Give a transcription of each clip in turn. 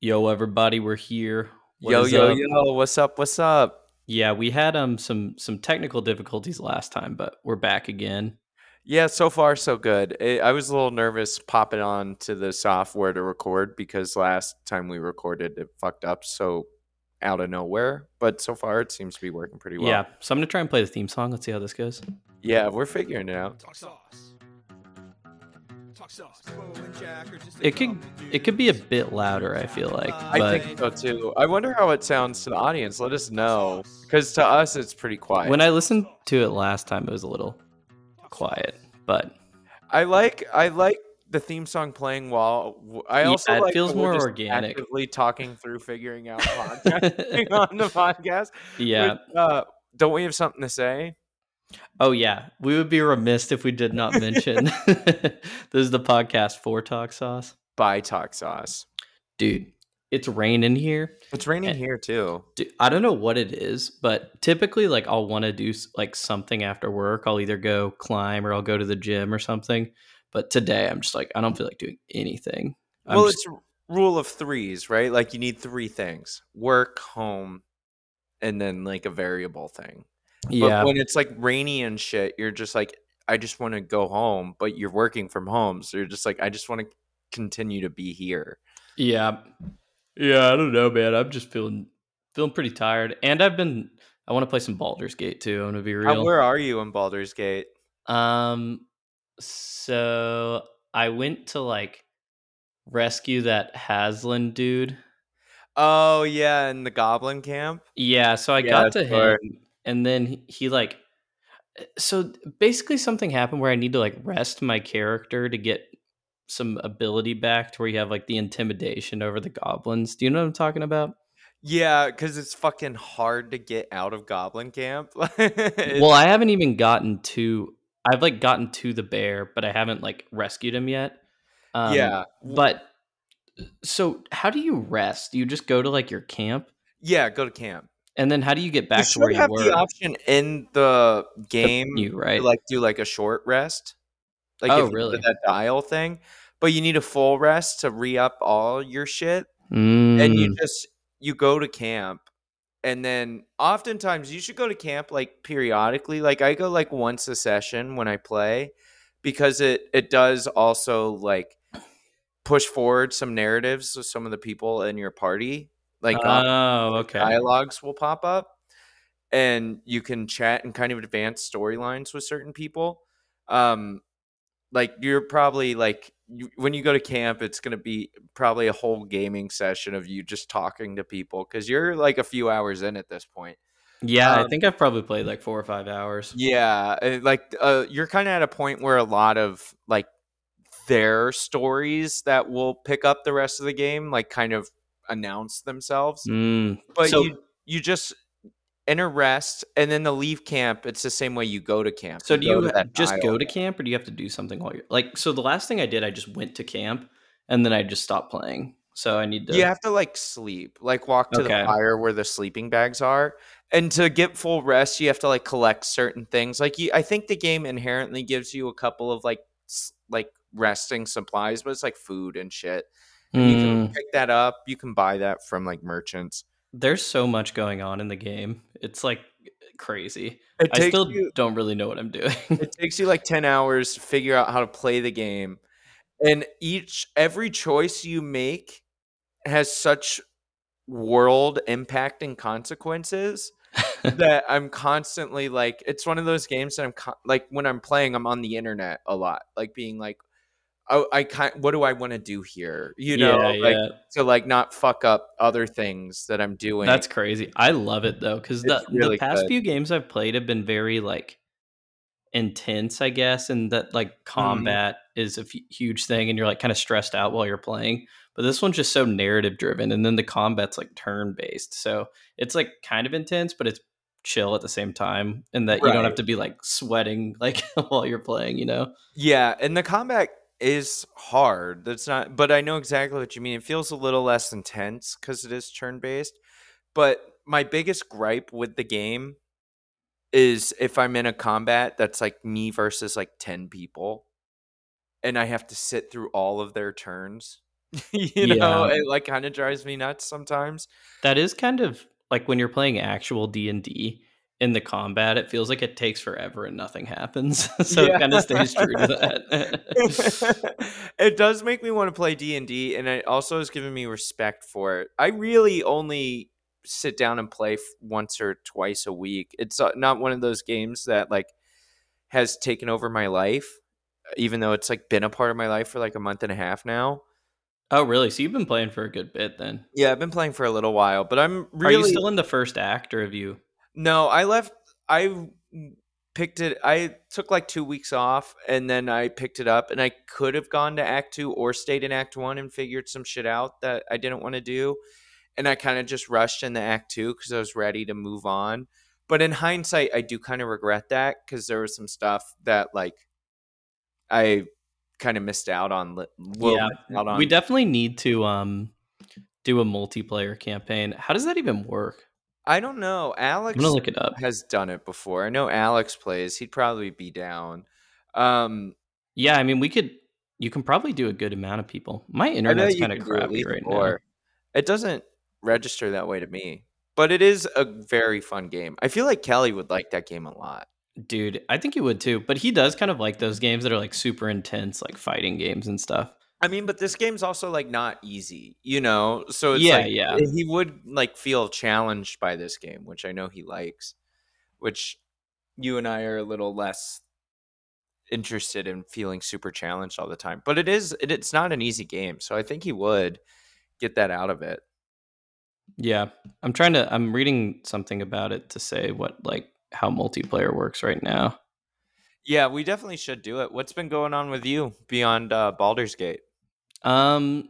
Yo, everybody, we're here. What Yo, is yo, up? yo, what's up? What's up? Yeah, we had some technical difficulties last time, but we're back again. Yeah, so far so good. I was a little nervous popping on to the software to record because last time we recorded it fucked up so out of nowhere, but so far it seems to be working pretty well. Yeah, so I'm gonna try and play the theme song. Let's see how this goes. Yeah, we're figuring it out. Talk sauce. Talk sauce. Bo and Jack are just a It could couple it could be a dudes. bit louder, I feel like, I but think so too. I wonder how it sounds to the audience. Let us know because to us it's pretty quiet. when I listened to it last time, it was a little quiet. But I like the theme song playing while I also yeah, it like feels that we're more just organic. actively talking through figuring out podcasting on the podcast. Which, Yeah. don't we have something to say? Oh yeah, we would be remiss if we did not mention this is the podcast for Talk Sauce, By Talk Sauce. dude. It's raining here. It's raining and- here too. Dude, I don't know what it is, but typically, like, I'll want to do like something after work. I'll either go climb or I'll go to the gym or something. But today, I'm just like, I don't feel like doing anything. Well, it's rule of threes, right? Like you need three things: work, home, and then like a variable thing. But Yeah, when it's like rainy and shit, you're just like, I just want to go home, but you're working from home. So you're just like, I just want to continue to be here. yeah, yeah. I don't know, man. I'm just feeling pretty tired, and I want to play some Baldur's Gate too. I'm gonna be real. Where are you in Baldur's Gate? Um, so I went to like rescue that Haslan dude. Oh yeah, in the Goblin Camp. Yeah, so I Yeah, got to him, sure. and then he like so basically something happened where I need to like rest my character to get some ability back to where you have like the intimidation over the goblins. Do you know what I'm talking about? Yeah, because it's fucking hard to get out of Goblin Camp. Well, I haven't even I've like gotten to the bear, but I haven't like rescued him yet. Yeah, But so how do you rest? Do you just go to like your camp? yeah. Go to camp. And then how do you get You back to where should you have the were? option in the The game menu, to right? like do like a short rest, like Oh, if you go to really? that dial thing. But you need a full rest to re up all your shit, and Mm. you go to camp. And then oftentimes you should go to camp like periodically. Like I go like once a session when I play because it does also like push forward some narratives with some of the people in your party. Like Oh, okay. dialogues will pop up and you can chat and kind of advance storylines with certain people. Um like you're probably like when you go to camp it's going to be probably a whole gaming session of you just talking to people cuz you're like a few hours in at this point. Yeah, I Um think I've probably played like 4 or 5 hours. yeah, like you're kind of at a point where a lot of like their stories that will pick up the rest of the game like kind of announce themselves. Mm. But So you just enter rest and then the leave camp it's the same way you go to camp. so You do go you to that just dial. go to camp or do you have to do something while you're like so the last thing I did, I just went to camp and then I just stopped playing. So I need You to have to like sleep, like walk to the Okay. fire where the sleeping bags are. And to get full rest, you have to like collect certain things. Like I think the game inherently gives you a couple of like like resting supplies, but it's like food and shit. And you can Mm. pick that up. You can buy that from like merchants. There's so much going on in the game. It's like crazy. It I takes still you don't really know what I'm doing. it takes you like 10 hours to figure out how to play the game. And every choice you make has such world impacting consequences that I'm constantly like it's one of those games that like when I'm playing I'm on the internet a lot like being like oh what do I want to do here Yeah, like yeah. to like not fuck up other things that I'm doing. That's crazy. I love it though cuz It's the really past good. few games I've played have been very like intense, I guess, and that like Mhm. combat is a huge thing, and you're like kind of stressed out while you're playing. But this one's just so narrative driven, and then the combat's like turn based, so it's like kind of intense, but it's chill at the same time, and that you don't have Right. to be like sweating like while you're playing, you know? Yeah, and the combat is hard. That's not but I know exactly what you mean. It feels a little less intense cuz it is turn based. But my biggest gripe with the game is if I'm in a combat that's like me versus like 10 people and I have to sit through all of their turns. Yeah. It like kind of drives me nuts sometimes. That is kind of like when you're playing actual D&D in the combat, it feels like it takes forever and nothing happens. So it Yeah. kind of stays true to that. It does make me want to play D&D, and it also has given me respect for it. I really only sit down and play once or twice a week. It's not one of those games that like has taken over my life, even though it's like been a part of my life for like a month and a half now. Oh, really? So you've been playing for a good bit then. Yeah, I've been playing for a little while, but I'm Are you really still in the first act or have you? no, I left. I picked it. I took like 2 weeks off, and then I picked it up. And I could have gone to Act 2 or stayed in Act 1 and figured some shit out that I didn't want to do. And I kind of just rushed into Act 2 because I was ready to move on. But in hindsight, I do kind of regret that because there was some stuff that like I kind of missed out on. Yeah, Miss out we on. definitely need to do a multiplayer campaign. How does that even work? I don't know. I'm gonna Alex look it up. has done it before. I know Alex plays. He'd probably be down. Um, Yeah, I mean, you can probably do a good amount of people. My I bet internet's you kind of can do at crappy least right now. 4. It doesn't register that way to me, but it is a very fun game. I feel like Kelly would like that game a lot. Dude, I think you would too. But he does kind of like those games that are like super intense, like fighting games and stuff. I mean, but this game's also like not easy, So it's Yeah, like yeah. he would like feel challenged by this game, which I know he likes, which you and I are a little less interested in feeling super challenged all the time. But it's not an easy game, so I think he would get that out of it. Yeah. I'm reading something about it to say what like how multiplayer works right now. Yeah, we definitely should do it. What's been going on with you beyond Baldur's Gate? Um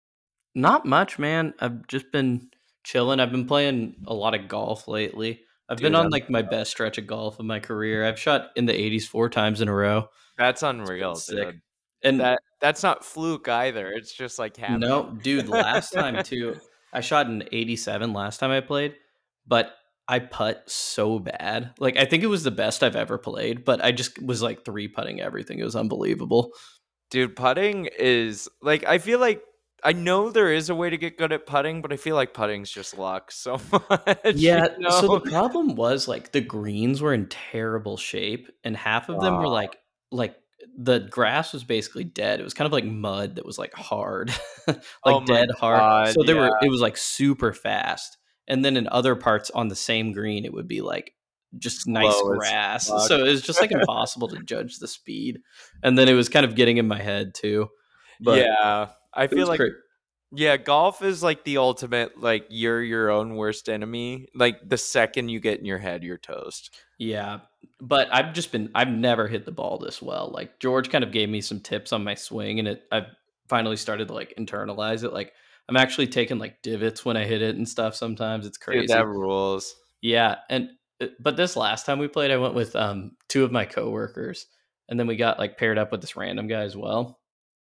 Not much, man. I've just been chilling. I've been playing a lot of golf lately. I've been Dude, on like my best stretch of golf of my career. I've shot in the 80s 4 times in a row. that's It's been unreal, sick. dude. And That's not fluke either. It's just like happening. no, dude, last time too, I shot in 87 last time I played, but I putt so bad. Like I think it was the best I've ever played, but I just was like three putting everything. It was unbelievable. Dude, putting is like I feel like I know there is a way to get good at putting, but I feel like putting's just luck so much, Yeah, so the problem was like the greens were in terrible shape and half of them were Aw, like the grass was basically dead. It was kind of like mud that was like hard. oh Like my dead hard. god, So yeah. it was like super fast. And then in other parts on the same green it would be like just nice Slow as grass. fuck. So it was just like impossible to judge the speed. And then it was kind of getting in my head too. But Yeah. I it feel was like great. yeah, golf is like the ultimate like you're your own worst enemy. Like the second you get in your head, you're toast. Yeah, but I've never hit the ball this well. Like George kind of gave me some tips on my swing and I've finally started to like internalize it. Like I'm actually taking like divots when I hit it and stuff sometimes. It's Dude, that crazy. rules. Yeah, and but this last time we played I went with two of my coworkers and then we got like paired up with this random guy as well.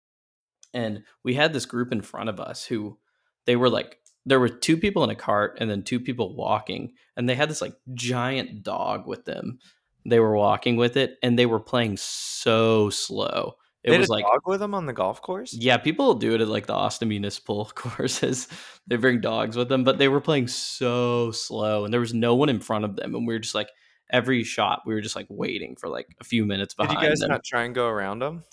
And we had this group in front of us who they were like there were two people in a cart and then two people walking and they had this like giant dog with them. They were walking with it and they were playing so slow. It They had was a like dog with them on the golf course? yeah, people do it at like the Austin Municipal courses. They bring dogs with them, but they were playing so slow and there was no one in front of them and we were just like every shot we were just like waiting for like a few minutes Did you behind guys them. not try and go around them?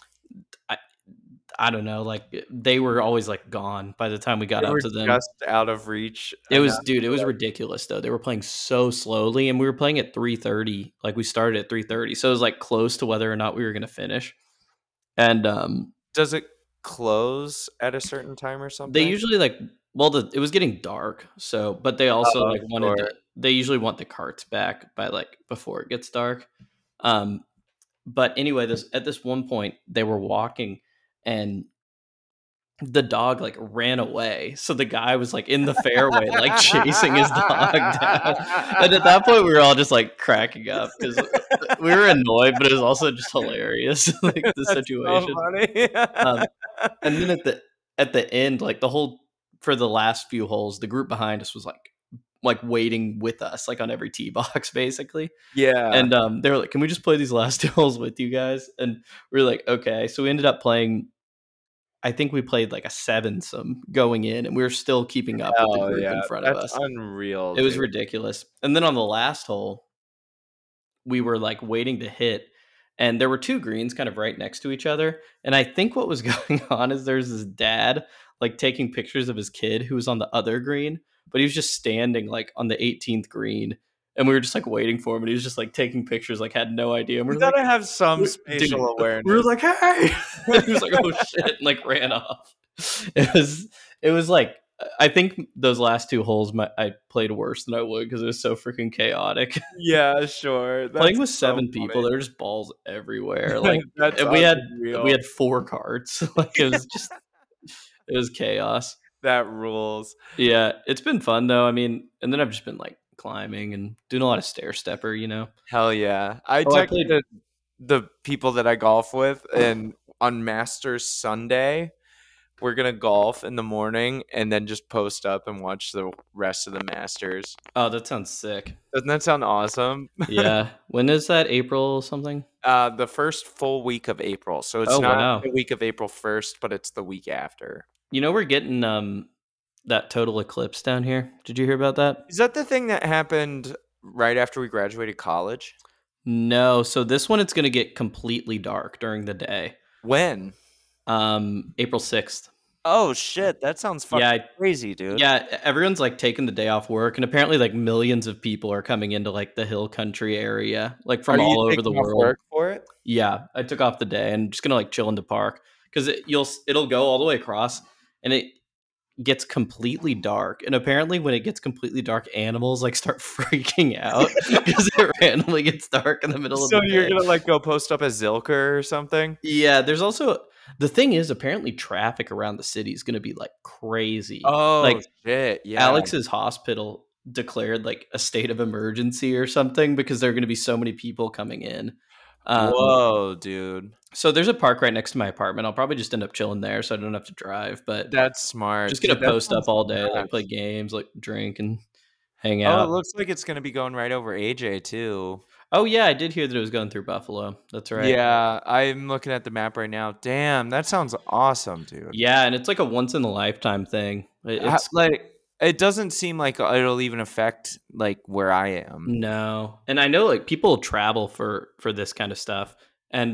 I don't know, like they were always like gone by the time we got They up were to them. just out of reach It was enough dude, it to, was like ridiculous though. They were playing so slowly and we were playing at 3:30. Like we started at 3:30. So it was like close to whether or not we were going to finish. And does it close at a certain time or they something? usually like well it was getting dark. So but they also Oh, like wanted sure. to they usually want the carts back by like before it gets dark. Um but anyway, this at this one point they were walking and the dog like ran away. So the guy was like in the fairway, like chasing his dog down. And at that point, we were all just like cracking up because we were annoyed, but it was also just hilarious, like the That's so situation. funny. Um, and then at the end, like the whole for the last few holes, the group behind us was like waiting with us, like on every tee box, basically. Yeah. And they were like, "Can we just play these last two holes with you guys?" And we were like, "Okay." So we ended up playing I think we played like a 7-some going in, and we were still keeping up with the Hell group yeah, in front of that's us. unreal, It was dude. ridiculous. And then on the last hole, we were like waiting to hit, and there were 2 greens kind of right next to each other. And I think what was going on is there's this dad like taking pictures of his kid who was on the other green, but he was just standing like on the 18th green. And we were just like waiting for him, and he was just like taking pictures, like had no idea. And we You were like, gotta have some dude, spatial we were awareness. like, hey, and he was like, oh shit, and like ran off. It was like, I think those last 2 holes, I played worse than I would because it was so freaking chaotic. Yeah, sure. Playing That's with so 7 people, funny. there were just balls everywhere. Like, That's and we unreal. had 4 carts. Like, it was chaos. That rules. Yeah, it's been fun though. I mean, and then I've just been like climbing and doing a lot of stair stepper. Hell yeah. I Oh, I played. texted the people that I golf with, and on Masters Sunday, we're gonna golf in the morning and then just post up and watch the rest of the Masters. Oh, that sounds sick. Doesn't that sound awesome? Yeah. When is that? April something? The first full week of April. So it's Oh, not wow. the week of April 1st, but it's the week after. We're getting that total eclipse down here. Did you hear about that? Is that the thing that happened right after we graduated college? No. So this one, it's going to get completely dark during the day. When? April 6th. Oh shit, that sounds fucking crazy, dude. Yeah, everyone's like taking the day off work, and apparently like millions of people are coming into like the hill country area, like from all over the world. Work for it? Yeah, I took off the day and just gonna like chill in the park because it'll go all the way across, and it gets completely dark. And apparently, when it gets completely dark, animals like start freaking out because it randomly gets dark in the middle of the day. So you're gonna like go post up as Zilker or something? Yeah, there's also the thing is apparently traffic around the city is gonna be like crazy. Oh Like shit, yeah. Alex's hospital declared like a state of emergency or something because there are going to be so many people coming in. Whoa, dude. So there's a park right next to my apartment. I'll probably just end up chilling there so I don't have to drive. But That's smart. just gonna Dude, that post up sounds all day, like nuts. play games, like drink and hang Oh, it out. looks like it's gonna be going right over AJ too. Oh yeah, I did hear that it was going through Buffalo. That's right. Yeah, I'm looking at the map right now. Damn, that sounds awesome, dude. Yeah, and it's like a once in a lifetime thing. It's Like it doesn't seem like it'll even affect like where I am. no, and I know like people travel for this kind of stuff, and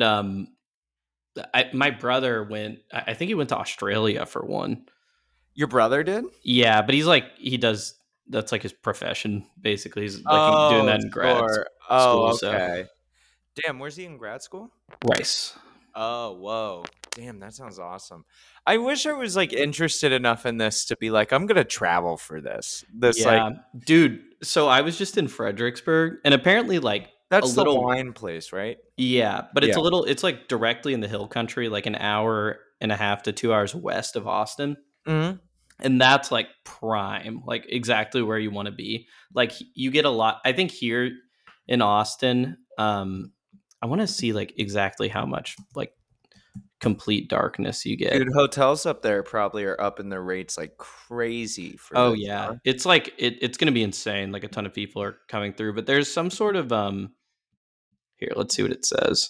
my brother went. I think he went to Australia for one. Your brother did? Yeah, but he's like that's like his profession basically. He's like doing that in grad sure. school. Oh, So okay. Damn, where's he in grad school? Rice. Oh, whoa. Damn, that sounds awesome. I wish I was like interested enough in this to be like, I'm gonna travel for this. Yeah, dude. So I was just in Fredericksburg, and apparently, like That's a little the wine place, right? yeah, but it's Yeah. a little. It's like directly in the hill country, like an hour and a half to 2 hours west of Austin. Mm-hmm. And that's like prime, like exactly where you want to be. Like you get a lot. I think here in Austin, I want to see like exactly how much like complete darkness you get. Dude, hotels up there probably are up in their rates like crazy for Oh this, yeah, huh? it's like it's gonna be insane. Like a ton of people are coming through, but there's some sort of Here, let's see what it says.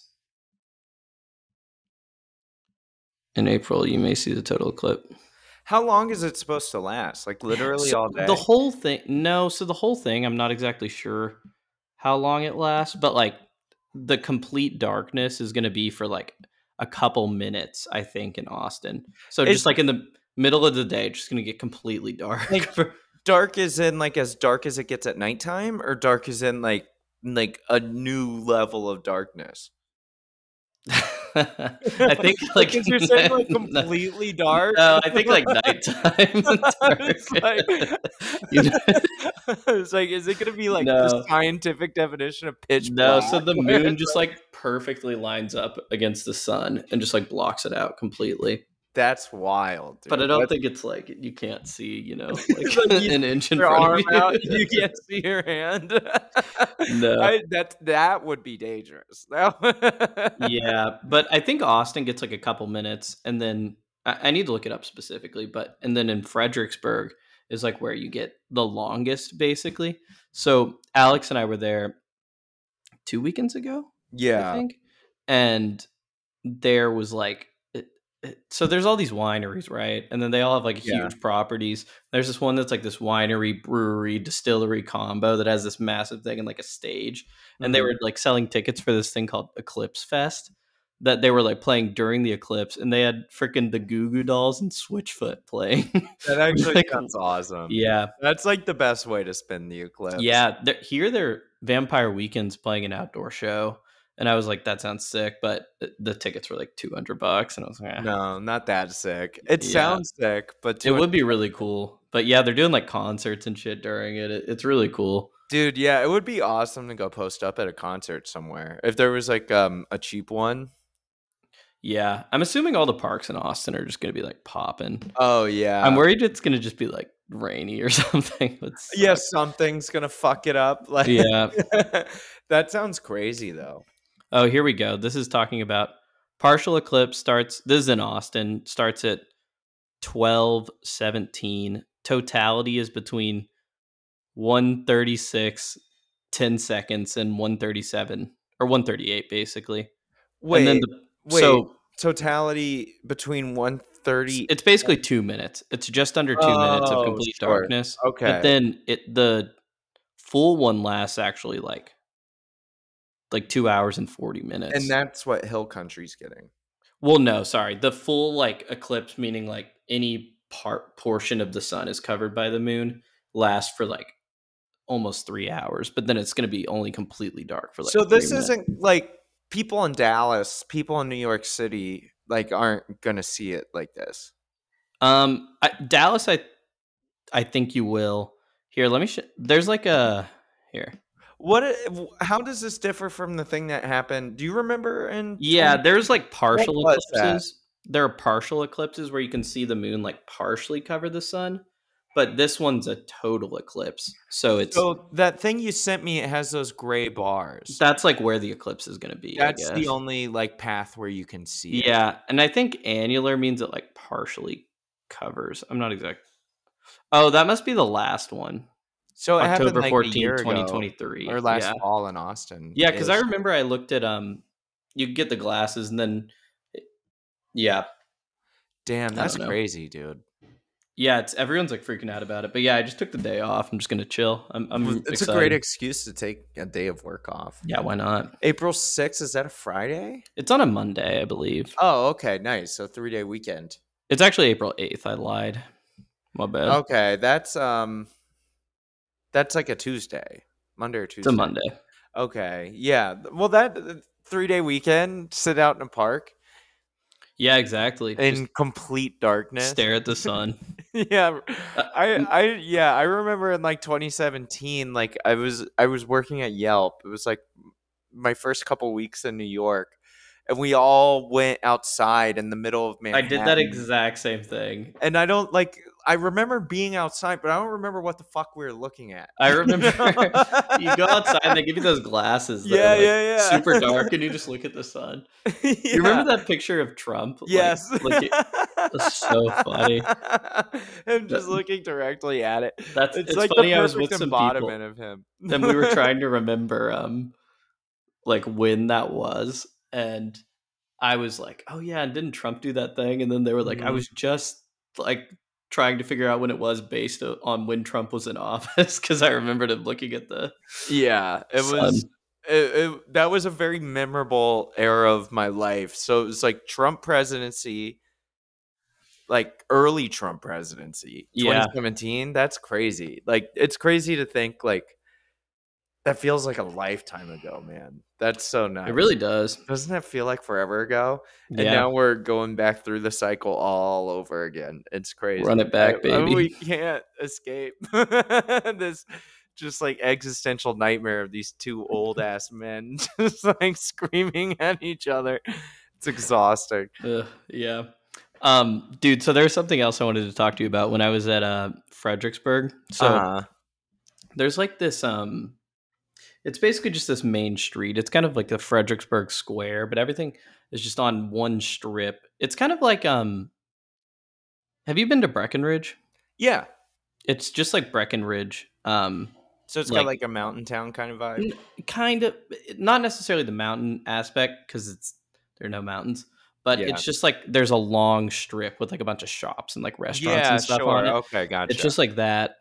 In April, you may see the total eclipse. How long is it supposed to last? Like literally So all day? the whole thing, no. So the whole thing, I'm not exactly sure how long it lasts, but like the complete darkness is going to be for like a couple minutes, I think, in Austin. So Is- just like in the middle of the day, just going to get completely dark. Like, dark is in like as dark as it gets at nighttime, or dark is in like a new level of darkness? I think like Because you're saying like no, completely dark. no, I think like nighttime. It's like, You know? it's like, is it gonna be like No. the scientific definition of pitch No, black? so the moon just like perfectly lines up against the sun and just like blocks it out completely. That's wild, dude. But I don't That's- think it's like you can't see, like Like, you an inch in your front arm of you. out, you can't see your hand. No. That would be dangerous. Yeah, but I think Austin gets like a couple minutes, and then I need to look it up specifically, and then in Fredericksburg is like where you get the longest, basically. So Alex and I were there 2 weekends ago, I Yeah. think, and there was like so there's all these wineries, right? And then they all have like Yeah. huge properties. There's this one that's like this winery, brewery, distillery combo that has this massive thing and like a stage. And they Mhm. were like selling tickets for this thing called Eclipse Fest that they were like playing during the eclipse, and they had freaking the Goo Goo Dolls and Switchfoot playing. That actually Like, sounds awesome. yeah, That's like the best way to spend the eclipse. yeah. Here, they're Vampire Weekend's playing an outdoor show, and I was like, that sounds sick. But the tickets were like $200, and I was like, No, not that sick. It Yeah. sounds sick, but it would be really cool. But yeah, they're doing like concerts and shit during it. It's really cool. dude, yeah, it would be awesome to go post up at a concert somewhere. If there was like a cheap one. Yeah, I'm assuming all the parks in Austin are just gonna be like popping. Oh yeah. I'm worried it's gonna just be like rainy or something. Yeah, something's gonna fuck it up. Like Yeah. that sounds crazy though. Oh, here we go. This is talking about partial eclipse starts. This is in Austin. Starts at 12:17. Totality is between 1:36, 10 seconds, and 1:37 or 1:38, basically. Wait, and then so totality between 1:30. it's basically 2 minutes. It's just under 2 minutes of Oh, complete sure. darkness. Okay. But then the full one lasts actually like 2 hours and 40 minutes. And that's what Hill Country's getting. Well, no, sorry. The full like eclipse, meaning like any portion of the sun is covered by the moon, lasts for like almost 3 hours. But then it's going to be only completely dark for like. So 3 this minutes. isn't like people in Dallas, people in New York City, like aren't gonna see it like this. Dallas, I think you will. Here, let me. There's like a here. How does this differ from the thing that happened? Do you remember in Yeah, there's like partial What was that? eclipses. There are partial eclipses where you can see the moon like partially cover the sun, but this one's a total eclipse. So it's So that thing you sent me, it has those gray bars. that's like where the eclipse is going to be. That's I the guess. only like path where you can see it. Yeah, and I think annular means it like partially covers. I'm not exact. Oh, that must be the last one. So it happened October like 14th, a year 2023. or last Yeah. fall in Austin. Yeah, because I remember I looked at you could get the glasses and then yeah. Damn, that's don't know. crazy, dude. Yeah, it's everyone's like freaking out about it. But yeah, I just took the day off. I'm just gonna chill. I'm It's excited. a great excuse to take a day of work off. Yeah, why not? April 6th, is that a Friday? It's on a Monday, I believe. Oh, okay, nice. So 3-day weekend. It's actually April 8th. I lied. My bad. Okay, that's like a Tuesday. Monday or Tuesday. It's a Monday. Okay. Yeah. Well, that 3-day weekend, sit out in a park Yeah, exactly. in Just complete darkness. stare at the sun. Yeah. I remember in like 2017, like I was working at Yelp. It was like my first couple weeks in New York, and we all went outside in the middle of I Manhattan. did that exact same thing. And I remember being outside, but I don't remember what the fuck we were looking at. I remember you go outside and they give you those glasses that Yeah, are like yeah. super dark and you just look at the sun. You remember that picture of Trump? Yes. That's so funny. Him just looking directly at it. It's like funny. the I was perfect with some embodiment people of him. and we were trying to remember like when that was, and I was like, oh yeah, and didn't Trump do that thing? And then they were like, I Mhm. was just like trying to figure out when it was based on when Trump was in office, because I remembered him looking at the Yeah, it sun. was. That was a very memorable era of my life. So it was like Trump presidency, like early Trump presidency, Yeah. 2017. That's crazy. Like it's crazy to think like that feels like a lifetime ago, man. That's so nice. It really does. Doesn't that feel like forever ago? And Yeah. now we're going back through the cycle all over again. It's crazy. Run it back, baby. We can't escape this just like existential nightmare of these two old ass men just like screaming at each other. It's exhausting. Yeah. Dude, so there's something else I wanted to talk to you about when I was at Fredericksburg. So there's like this it's basically just this main street. It's kind of like the Fredericksburg Square, but everything is just on one strip. It's kind of like have you been to Breckenridge? Yeah. It's just like Breckenridge. So it's got like a mountain town kind of vibe. Kind of, not necessarily the mountain aspect because there are no mountains, but Yeah. it's just like there's a long strip with like a bunch of shops and like restaurants Yeah, and stuff on sure. it. Okay, gotcha. It's just like that.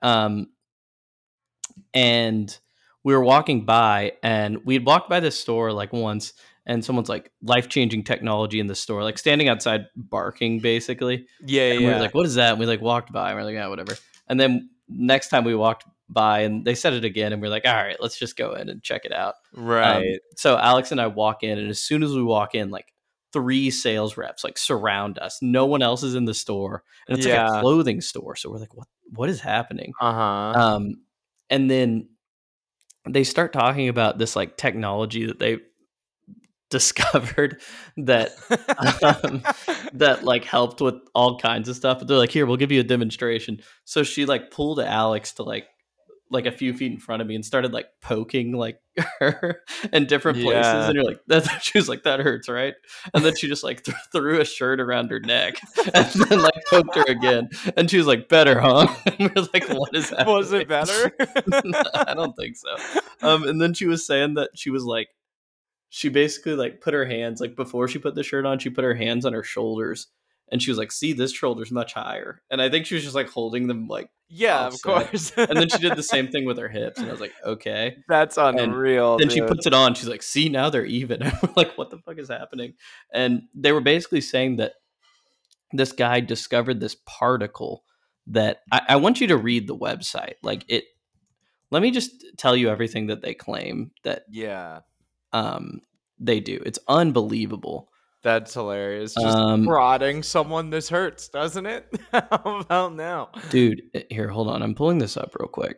And we were walking by, and we'd walked by this store like once, and someone's like life-changing technology in the store, like standing outside barking basically. yeah, And we were yeah. like, what is that? And we like walked by, and we're like, yeah, whatever. And then next time we walked by and they said it again, and we're like, all right, let's just go in and check it out. Right. So Alex and I walk in, and as soon as we walk in, like 3 sales reps like surround us. No one else is in the store, and it's like a Yeah. clothing store. So we're like, what is happening? Uh-huh. And then they start talking about this like technology that they discovered that that like helped with all kinds of stuff. But they're like, here, we'll give you a demonstration. So she like pulled Alex to like a few feet in front of me and started like poking like her in different places. Yeah. And you're like, she was like, that hurts, right? And then she just like threw a shirt around her neck and then like poked her again. And she was like, better, huh? And we're like, what is that? Was it better? I don't think so. And then she was saying that she was like, she basically like put her hands, like before she put the shirt on, she put her hands on her shoulders, and she was like, see, this shoulder's much higher. And I think she was just like holding them like Yeah, of offset. course. And then she did the same thing with her hips, and I was like, okay. That's unreal. Then she dude. puts it on, she's like, see, now they're even. And we're like, what the fuck is happening? And they were basically saying that this guy discovered this particle that I want you to read the website. Like it, let me just tell you everything that they claim that Yeah. they do. It's unbelievable. That's hilarious. Just prodding someone, this hurts, doesn't it? How about now? Dude, here, hold on. I'm pulling this up real quick.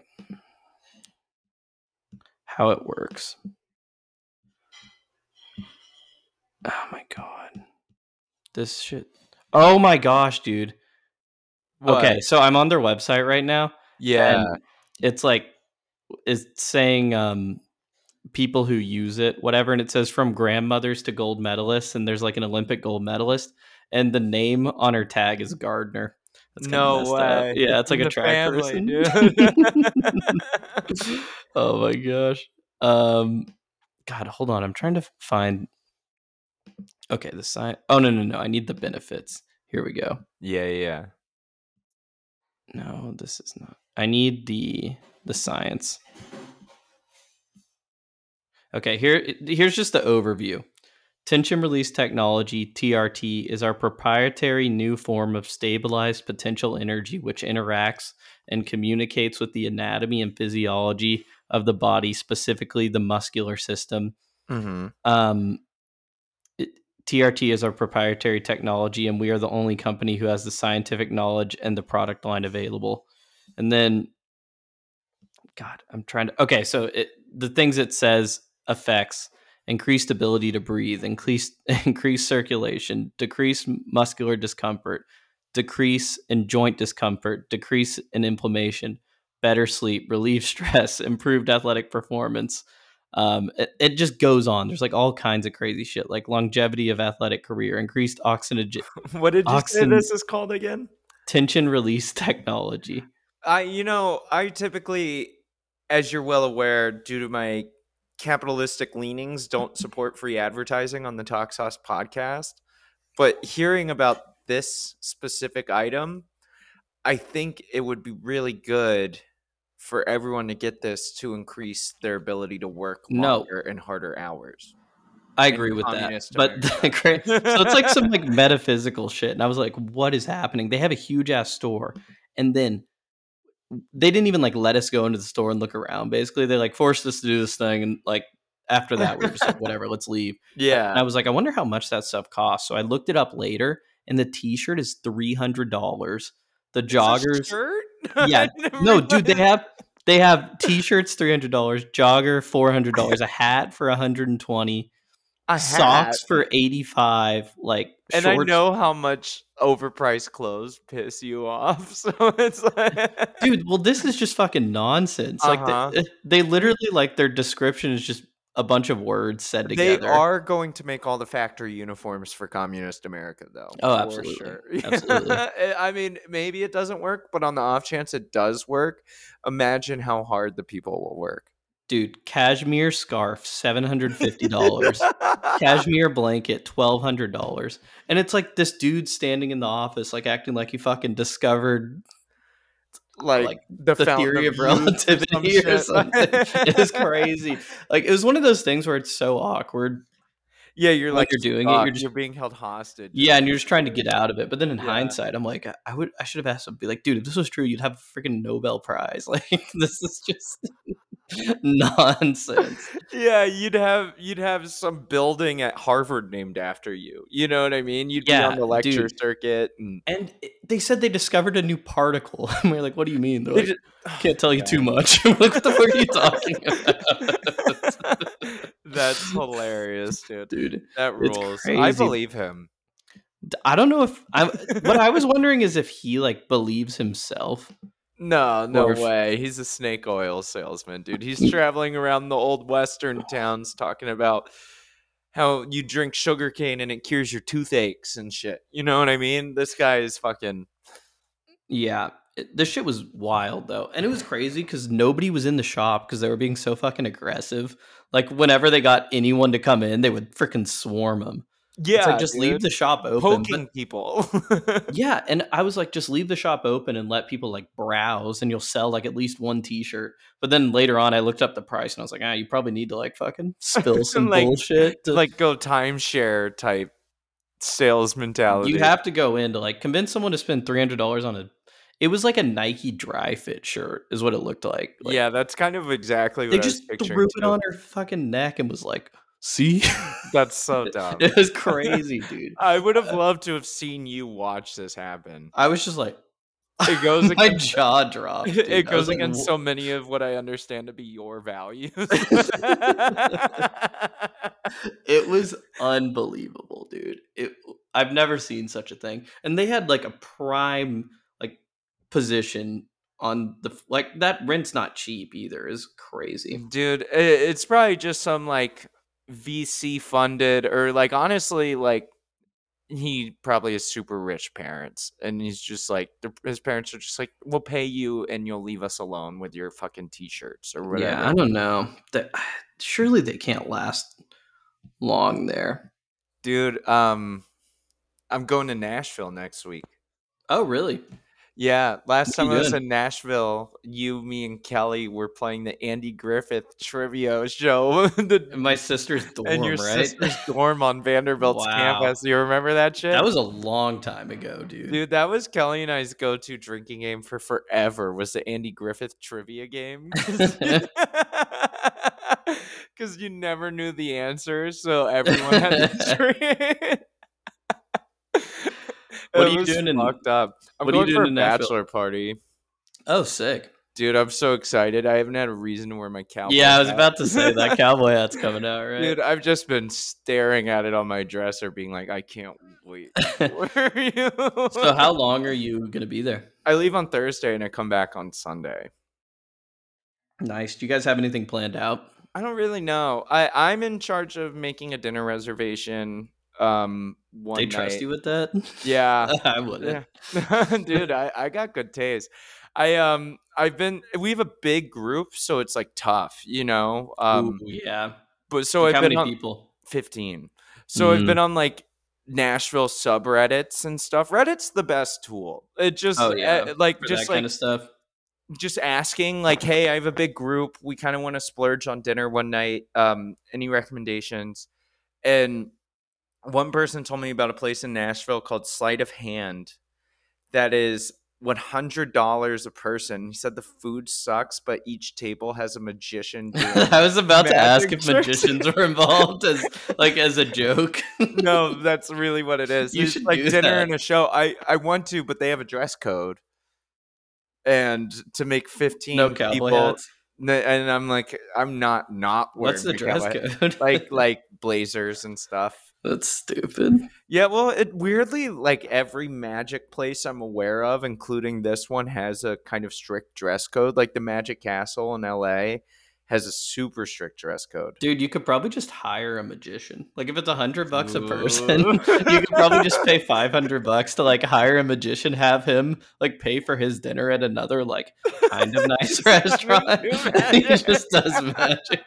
How it works. Oh my god. This shit. Oh my gosh, dude. What? Okay, so I'm on their website right now. Yeah. And it's like, it's saying people who use it, whatever, and it says from grandmothers to gold medalists, and there's like an Olympic gold medalist, and the name on her tag is Gardner. That's kinda No messed up. way. Yeah, it's like in a the track family, person. dude. Oh my gosh. God, hold on. I'm trying to find. Okay, the sign. Oh no. I need the benefits. Here we go. Yeah. No, this is not. I need the science. Okay, here's just the overview. Tension release technology, TRT, is our proprietary new form of stabilized potential energy which interacts and communicates with the anatomy and physiology of the body, specifically the muscular system. Mm-hmm. TRT is our proprietary technology, and we are the only company who has the scientific knowledge and the product line available. And then, God, I'm trying to. Okay, so the things it says affects increased ability to breathe, increased circulation, decrease muscular discomfort, decrease in joint discomfort, decrease in inflammation, better sleep, relieve stress, improved athletic performance. It just goes on. There's like all kinds of crazy shit, like longevity of athletic career, increased oxygen. What did you say this is called again? Tension release technology. I typically, as you're well aware, due to my capitalistic leanings, don't support free advertising on the Talk Sauce podcast. But hearing about this specific item, I think it would be really good for everyone to get this to increase their ability to work longer and harder hours. I agree with that. But so it's like some like metaphysical shit. And I was like, what is happening? They have a huge ass store. And then they didn't even like let us go into the store and look around. Basically, they like forced us to do this thing. And like after that, we were just like, whatever, let's leave. Yeah. And I was like, I wonder how much that stuff costs. So I looked it up later, and the t-shirt is $300. The joggers. Shirt? Yeah. No, dude, they have t-shirts $300, jogger $400, a hat for $120, socks for $85, like and shorts. I know how much overpriced clothes piss you off, so it's like, dude, well, this is just fucking nonsense. Like they literally, like, their description is just a bunch of words said together. They are going to make all the factory uniforms for communist America, though. Oh, absolutely. Sure. Absolutely. I mean, maybe it doesn't work, but on the off chance it does work, imagine how hard the people will work. Dude, cashmere scarf, $750. Cashmere blanket, $1,200. And it's like this dude standing in the office, like acting like he fucking discovered like the the fountain theory of youth or some relativity or shit. something. It was crazy. Like, it was one of those things where it's so awkward Yeah, you're when like you're doing it. stuck. You're just You're being held hostage. yeah, and you're just trying to get out of it. But then in Yeah. hindsight, I'm like, I should have asked him, be like, dude, if this was true, you'd have a freaking Nobel Prize. Like, this is just nonsense. Yeah, you'd have some building at Harvard named after you. You know what I mean? You'd be on Yeah, the lecture dude. circuit, and They said they discovered a new particle. And we're like, what do you mean? They're they like, just- can't tell you too much. I'm like, what the fuck are you talking about? That's hilarious, dude. Dude, That it's rules. I crazy. believe him. I don't know if what I was wondering is if he like believes himself. No Or if- way. He's a snake oil salesman, dude. He's traveling around the old western towns talking about how you drink sugarcane and it cures your toothaches and shit. You know what I mean? This guy is fucking. Yeah, this shit was wild though, and it was crazy because nobody was in the shop because they were being so fucking aggressive. Like whenever they got anyone to come in, they would freaking swarm them. Yeah, It's like just leave dude. the shop open. Poking people. Yeah, and I was like, just leave the shop open and let people like browse, and you'll sell like at least one T-shirt. But then later on, I looked up the price, and I was like, you probably need to like fucking spill some Like- bullshit. To, Like go timeshare type sales mentality. you have to go in to like convince someone to spend $300 on a. It was like a Nike dry fit shirt, is what it looked like. Like, Yeah, that's kind of exactly they what I was just picturing. threw it too. on her fucking neck and was like, "See." That's so dumb. It was crazy, dude. I would have loved to have seen you watch this happen. I was just like, It goes my against- jaw dropped. Dude. It I goes was like, against so many of what I understand to be your values. It was unbelievable, dude. I've never seen such a thing. And they had like a prime like position on the like that rent's not cheap either. Is crazy. Dude, it's probably just some like VC funded or like honestly like he probably has super rich parents and he's just like his parents are just like we'll pay you and you'll leave us alone with your fucking t-shirts or whatever. Yeah, I don't know. Surely they can't last long there. Dude, I'm going to Nashville next week. Oh, really? Yeah, last What time you I was doing? in Nashville, you, me, and Kelly were playing the Andy Griffith trivia show. In my sister's dorm, and your right? sister's dorm on Vanderbilt's Wow. campus. Do you remember that shit? That was a long time ago, dude. Dude, that was Kelly and I's go-to drinking game for forever was the Andy Griffith trivia game. Because you never knew the answers, so everyone had to drink. What It are you was doing in- fucked up. I'm what are you going doing for a in Nashville? bachelor party. Oh, sick. Dude, I'm so excited. I haven't had a reason to wear my cowboy Yeah, I was hat. about to say that cowboy hat's coming out, right? Dude, I've just been staring at it on my dresser, being like, I can't wait. Where are you? So how long are you gonna be there? I leave on Thursday and I come back on Sunday. Nice. Do you guys have anything planned out? I don't really know. I'm in charge of making a dinner reservation. One They trust night. you with that? Yeah. I wouldn't. Yeah. Dude, I got good taste. we have a big group, so it's like tough, you know. Ooh, yeah. But so Like, I've how been many on people? 15. So I've Mm. been on like Nashville subreddits and stuff. Reddit's the best tool. It just Oh, yeah. like For just that like kind of stuff. just asking like, hey, I have a big group. We kind of want to splurge on dinner one night. Any recommendations? And one person told me about a place in Nashville called Sleight of Hand that is $100 a person. He said the food sucks, but each table has a magician doing I was about to ask magic if tricks. magicians were involved as a joke. No, that's really what it is. You It's should like do dinner that. and a show. I want to, but they have a dress code. And to make 15 No cowboy people, hats. and I'm like, I'm not wearing What's the my dress cowboy hat. code? like blazers and stuff. That's stupid. Yeah, well, it weirdly like every magic place I'm aware of, including this one, has a kind of strict dress code. Like the Magic Castle in LA has a super strict dress code. Dude, you could probably just hire a magician. Like if it's $100 a person, you could probably just pay $500 to like hire a magician, have him like pay for his dinner at another like kind of nice restaurant. He just does magic.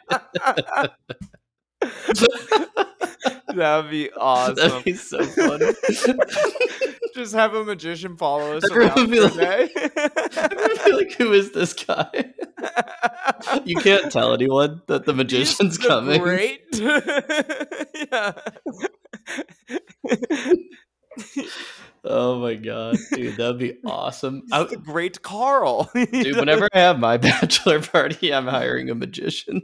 That would be awesome. That'd be so funny. Just have a magician follow us Everyone around would be for a like- day. I'd be like, who is this guy? You can't tell anyone that the magician's He's the coming. Great. Yeah. Oh my god, dude, that'd be awesome. He's the great Carl. Dude, whenever I have my bachelor party, I'm hiring a magician.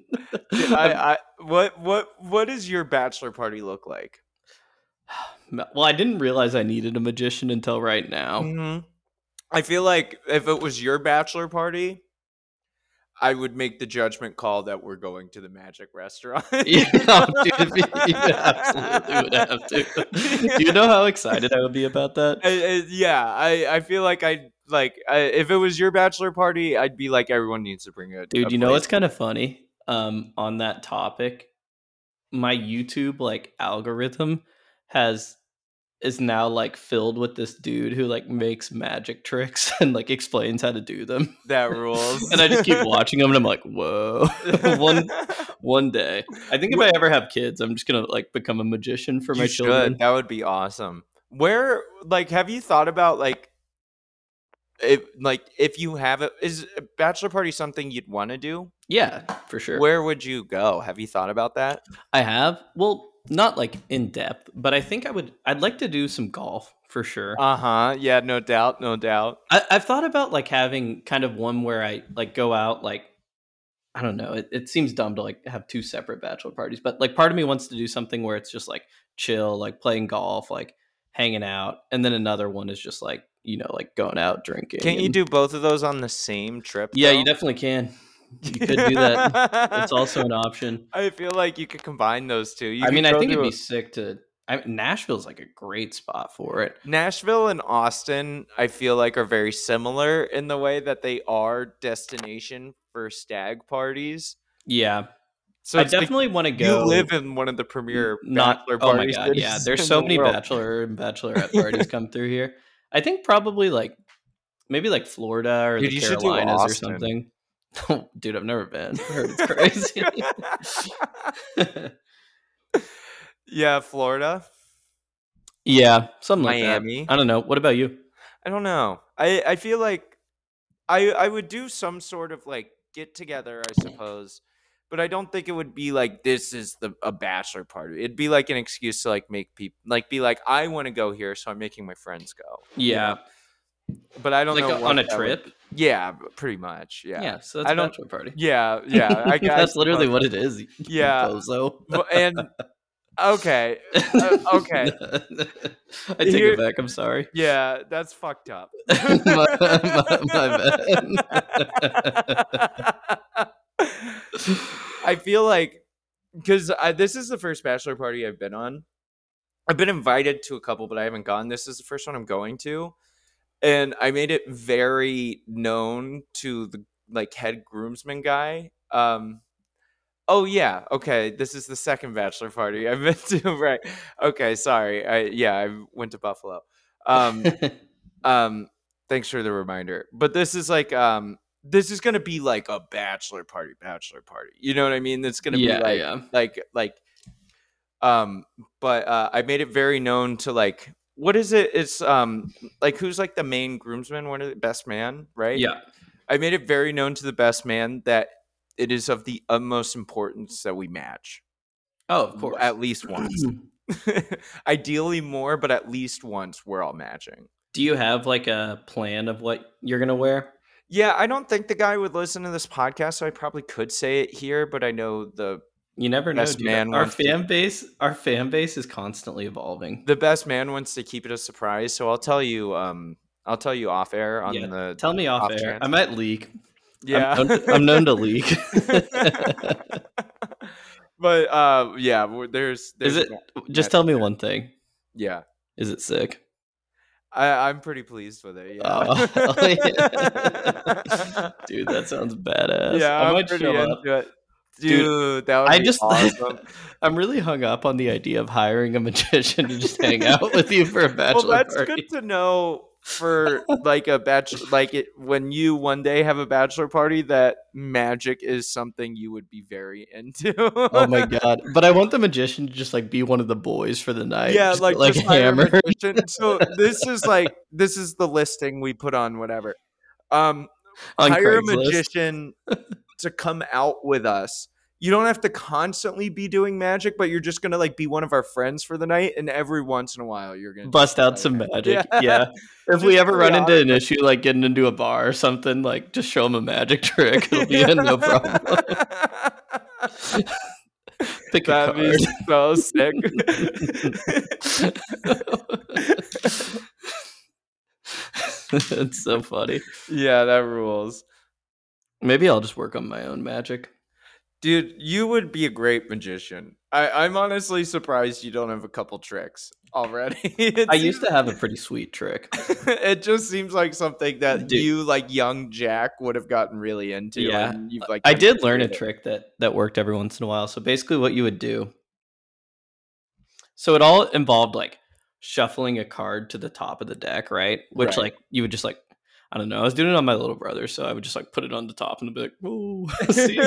What does your bachelor party look like? Well, I didn't realize I needed a magician until right now. Mm-hmm. I feel like if it was your bachelor party, I would make the judgment call that we're going to the magic restaurant. Yeah, dude, you absolutely would have to. Do you know how excited I would be about that? I feel like if it was your bachelor party, I'd be like, everyone needs to bring a Dude, a you know what's place. kind of funny? On that topic, my YouTube like algorithm is now like filled with this dude who like makes magic tricks and like explains how to do them. That rules. And I just keep watching them and I'm like, whoa. one day. I think if I ever have kids, I'm just gonna like become a magician for my You children. should. That would be awesome. Where, like, have you thought about like, if you have it, is a bachelor party something you'd want to do? Yeah, for sure. Where would you go? Have you thought about that? I have. Well, not like in depth, but I think I'd like to do some golf for sure. Yeah, no doubt, no doubt. I've thought about like having kind of one where I like go out like, I don't know. It seems dumb to like have two separate bachelor parties, but like part of me wants to do something where it's just like chill, like playing golf, like hanging out, and then another one is just like, you know, like going out drinking. Can't you and- do both of those on the same trip? Yeah, though? you definitely can. You could do that. It's also an option. I feel like you could combine those two. You I could mean, I go think to it'd be sick to. Nashville's like a great spot for it. Nashville and Austin, I feel like, are very similar in the way that they are destination for stag parties. Yeah, So I it's like definitely want to go. you live in one of the premier bachelor Oh my parties. god, yeah. There's so many bachelor and bachelorette parties come through here. I think probably like maybe like Florida or Dude, the you should do Carolinas or Austin. something. Dude, I've never been. I heard it's crazy. Yeah, Florida. Yeah, something like Miami. that. I don't know. What about you? I don't know. I feel like I would do some sort of like get together, I suppose, but I don't think it would be like this is a bachelor party. It'd be like an excuse to like make people like be like, I want to go here, so I'm making my friends go. you Yeah, know? But I don't like know on a what that would trip. be. Yeah, pretty much. Yeah, Yeah. so that's I a don't- bachelor party. Yeah. I That's literally suppose. what it is. you Yeah. bozo. And okay, okay, I take Here- it back. I'm sorry. yeah, that's fucked up. my bad. I feel like because this is the first bachelor party I've been on. I've been invited to a couple, but I haven't gone. This is the first one I'm going to, and I made it very known to the like head groomsman guy. Oh yeah, okay. This is the second bachelor party I've been to. Right? Okay, sorry. I went to Buffalo. Thanks for the reminder. But this is like this is gonna be like a bachelor party. You know what I mean? It's gonna Yeah, be yeah. but I made it very known to like what is it? It's like who's like the main groomsman, one of the best man, right? Yeah. I made it very known to the best man that it is of the utmost importance that we match. Oh, of course. At least once. Ideally more, but at least once we're all matching. Do you have like a plan of what you're gonna wear? Yeah, I don't think the guy would listen to this podcast, so I probably could say it here, but I know You never know. Best Dude. man Our wants to- fan base is constantly evolving. the best man wants to keep it a surprise, so I'll tell you off air on Yeah, the Tell me off off air. chance. I might leak. yeah. I'm known to leak. But yeah, there's Is it? Just tell me one thing. yeah. Is it sick? I'm pretty pleased with it. Yeah. Oh, hell yeah. Dude, that sounds badass. Yeah, I I'm might pretty show up. into it. Dude, that would I be just awesome. I'm really hung up on the idea of hiring a magician to just hang out with you for a bachelor Well, that's party. good to know for like a bachelor, when you one day have a bachelor party, that magic is something you would be very into. Oh my god! But I want the magician to just like be one of the boys for the night. Yeah, just like get, like just hire a hammered. magician. So this is the listing we put on whatever. On Hire a Craigslist. magician to come out with us. You don't have to constantly be doing magic, but you're just gonna like be one of our friends for the night, and every once in a while you're gonna Bust out try some it. magic. Yeah. If we Just ever run into an periodically. issue like getting into a bar or something, like just show him a magic trick. It'll be a no problem. Pick a That'd be card. so sick. It's so funny. Yeah, that rules. Maybe I'll just work on my own magic. Dude, you would be a great magician. I'm honestly surprised you don't have a couple tricks already. I used to have a pretty sweet trick. It just seems like something that Dude. you, like young Jack, would have gotten really into. Yeah. And you've like I did learn a demonstrated trick that worked every once in a while. So basically what you would do. So it all involved like shuffling a card to the top of the deck, right? Which Right. like you would just like, I don't know. I was doing it on my little brother, so I would just like put it on the top and be like, "Whoa!" See?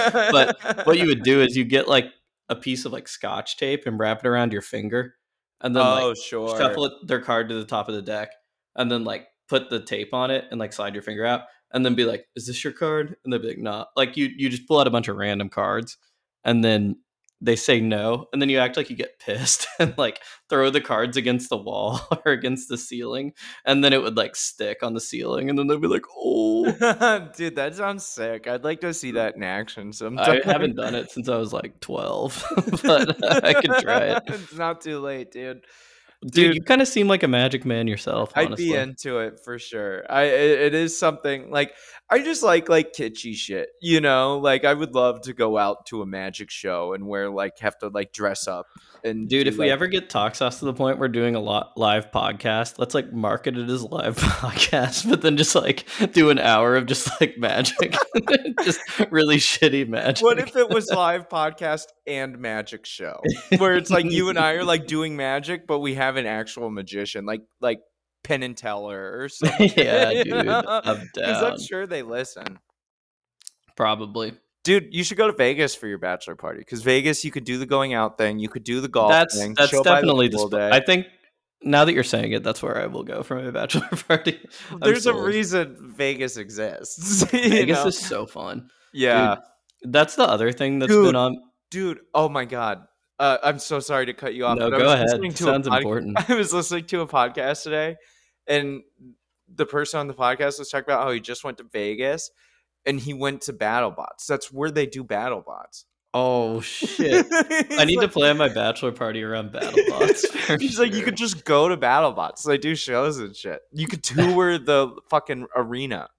But what you would do is you get like a piece of like Scotch tape and wrap it around your finger, and then like sure. shuffle their card to the top of the deck, and then like put the tape on it and like slide your finger out, and then be like, "Is this your card?" And they'd be like, "Nah." Like you just pull out a bunch of random cards, and then they say no, and then you act like you get pissed and like throw the cards against the wall or against the ceiling, and then it would like stick on the ceiling, and then they'd be like, "Oh." Dude, that sounds sick. I'd like to see that in action sometime. I haven't done it since I was like 12, but I could try it. It's not too late, dude. Dude, you kind of seem like a magic man yourself, I'd honestly. be into it for sure. It is something like I just like kitschy shit, you know? Like I would love to go out to a magic show and have to like dress up and Dude, do, if we like- ever get Talk Sauce to the point we're doing a live podcast, let's like market it as a live podcast, but then just like do an hour of just like magic, just really shitty magic. What if it was live podcast and magic show where it's like you and I are like doing magic, but we have an actual magician, like Penn and Teller or something. Yeah, you dude, know? I'm 'Cause down. I'm sure they listen. Probably. Dude, you should go to Vegas for your bachelor party because Vegas, you could do the going out thing, you could do the golf thing. That's show by definitely the pool spot. day. I think now that you're saying it, that's where I will go for my bachelor party. I'm There's a sold. reason Vegas exists. you Vegas know? is so fun. Yeah. Dude, that's the other thing that's Dude, been on. Dude, oh my God. I'm so sorry to cut you off. No, but I go was ahead. listening to Sounds important. I was listening to a podcast today, and the person on the podcast was talking about how he just went to Vegas and he went to BattleBots. That's where they do BattleBots. Oh shit! I need to plan my bachelor party around BattleBots. He's like, you could just go to BattleBots. They do shows and shit. You could tour the fucking arena.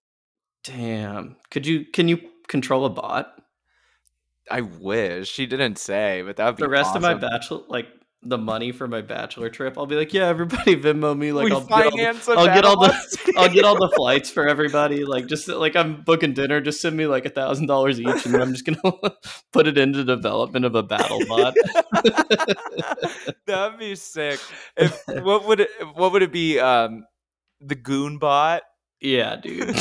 Damn. Can you control a bot? I wish. She didn't say, but that would be The rest of my awesome. bachelor, like the money for my bachelor trip, I'll be like, yeah, everybody Venmo me. Like, We I'll get finance I'll get all the flights for everybody. Like, just like I'm booking dinner, just send me like $1,000 each, and then I'm just gonna put it into development of a battle bot. That'd be sick. What would it be? The Goon Bot, Yeah, dude.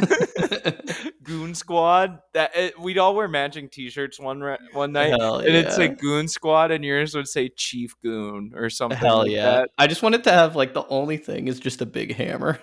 Goon Squad. We'd all wear matching T-shirts one night, Hell and it'd say yeah. Goon Squad, and yours would say Chief Goon or something. Hell like yeah. I just want it to have like the only thing is just a big hammer.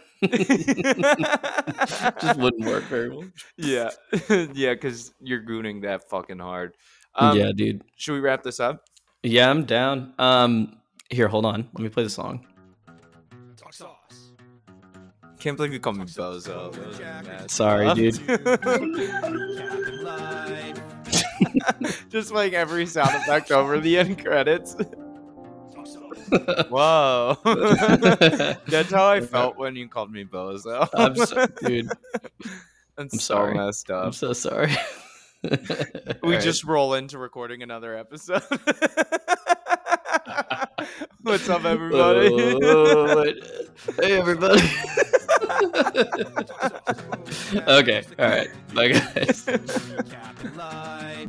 that. Just wouldn't work very well. Yeah, yeah, because you're gooning that fucking hard. Yeah, dude. Should we wrap this up? Yeah, I'm down. Here, hold on. Let me play the song. Talk sauce. Can't believe you called me Bozo. That was mad. Sorry, dude. Captain Life. Just like every sound effect over the end credits. Talk sauce. Whoa. That's how I felt when you called me Bozo. Dude, That's I'm so sorry. messed I'm up. so sorry. We just roll into recording another episode. What's up, everybody? Hey, everybody. Okay, all right. Bye, guys. Cap and lie.